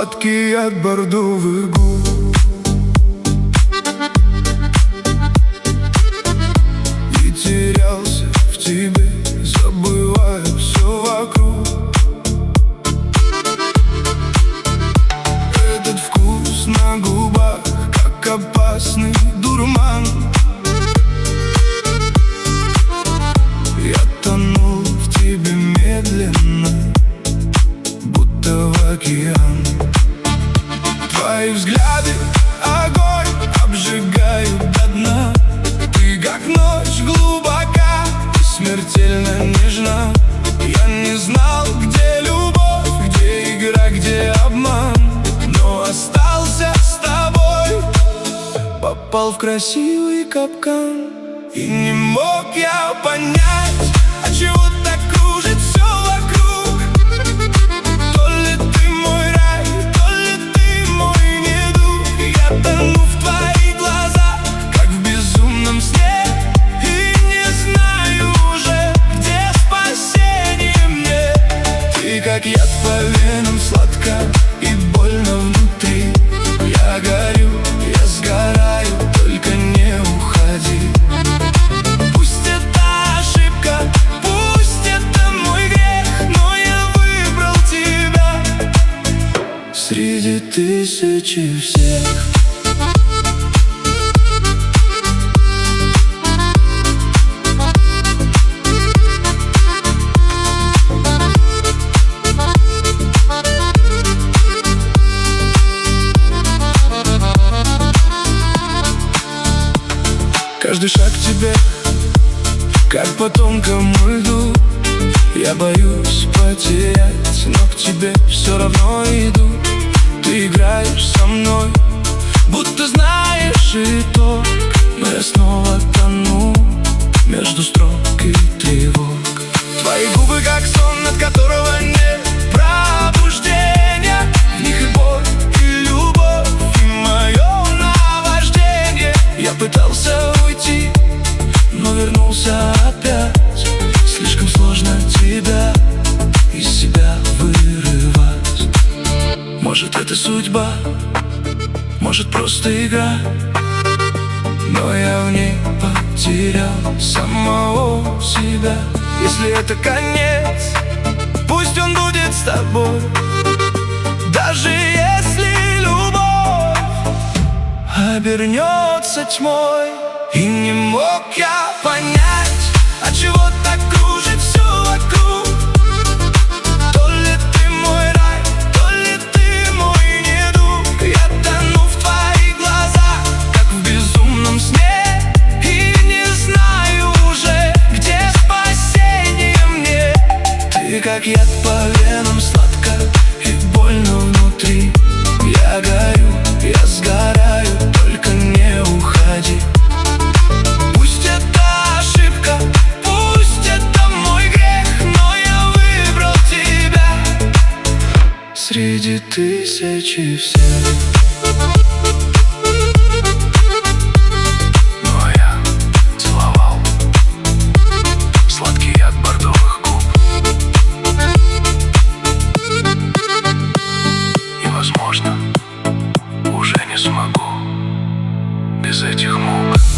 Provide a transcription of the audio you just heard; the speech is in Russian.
сладкий от бордовых губ. И терялся в тебе, забывая все вокруг. Этот вкус на губах, как опасный дурман. Я тонул в тебе медленно, будто в океан. Твои взгляды огонь обжигают до дна. Ты как ночь глубока и смертельно нежна. Я не знал, где любовь, где игра, где обман, но остался с тобой, попал в красивый капкан. И не мог я понять, отчего так кружит все вокруг. То ли ты мой рай, то ли ты мой недуг. Я тону в твоих глазах, как в безумном сне, и не знаю уже, где спасение мне. Ты как яд по венам, сладко и больно внутри. Я горю, я сгораю, только не уходи. Среди тысячи всех. Каждый шаг к тебе, как по тонкому льду. Я боюсь потерять, но к тебе все равно иду. Ты играешь со мной, будто знаешь итог. Но я снова тону между строк и тревог. Твои губы как сон, от которого нет пробуждения. В них и боль, и любовь, и мое наваждение. Я пытался уйти, но вернулся опять. Слишком сложно тебя из себя вырывать. Может, это судьба, может, просто игра, но я в ней потерял самого себя. Если это конец, пусть он будет с тобой. Даже если любовь обернется тьмой. И не мог я понять, отчего так кружит все вокруг. То ли ты мой рай, то ли ты мой недуг. Я тону в твоих глазах, как в безумном сне, и не знаю уже, где спасение мне. Ты как яд по венам, сладко и больно внутри. Я горю, я сгораю, только не уходи. Среди тысячи всех. Но я целовал сладкий от бордовых губ. И, возможно, уже не смогу без этих мук.